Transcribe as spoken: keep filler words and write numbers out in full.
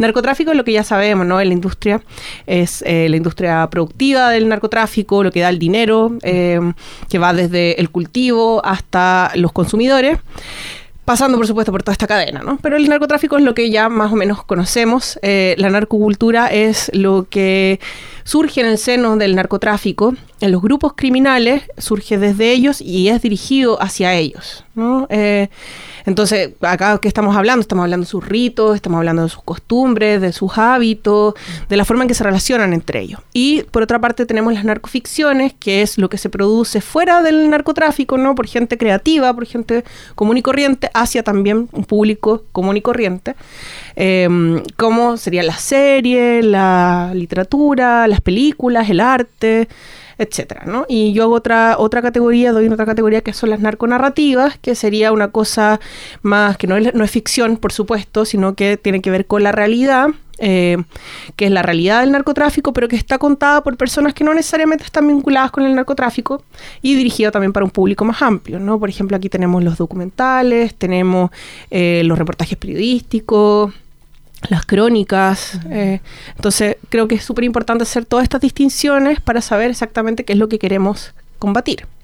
Narcotráfico es lo que ya sabemos, ¿no? En la industria es eh, la industria productiva del narcotráfico, lo que da el dinero, eh, que va desde el cultivo hasta los consumidores, pasando, por supuesto, por toda esta cadena, ¿no? Pero el narcotráfico es lo que ya más o menos conocemos. Eh, la narcocultura es lo que surge en el seno del narcotráfico, en los grupos criminales, surge desde ellos y es dirigido hacia ellos, ¿no? Eh, entonces, acá, ¿qué estamos hablando? Estamos hablando de sus ritos, estamos hablando de sus costumbres, de sus hábitos, de la forma en que se relacionan entre ellos. Y, por otra parte, tenemos las narcoficciones, que es lo que se produce fuera del narcotráfico, ¿no? Por gente creativa, por gente común y corriente, hacia también un público común y corriente, eh, como serían las series, la literatura, las películas, el arte, etcétera, ¿no? Y yo hago otra, otra categoría, doy otra categoría que son las narconarrativas, que sería una cosa más que no es, no es ficción, por supuesto, sino que tiene que ver con la realidad, eh, que es la realidad del narcotráfico, pero que está contada por personas que no necesariamente están vinculadas con el narcotráfico y dirigida también para un público más amplio, ¿no? Por ejemplo, aquí tenemos los documentales, tenemos eh, los reportajes periodísticos, las crónicas. Eh, entonces, creo que es súper importante hacer todas estas distinciones para saber exactamente qué es lo que queremos combatir.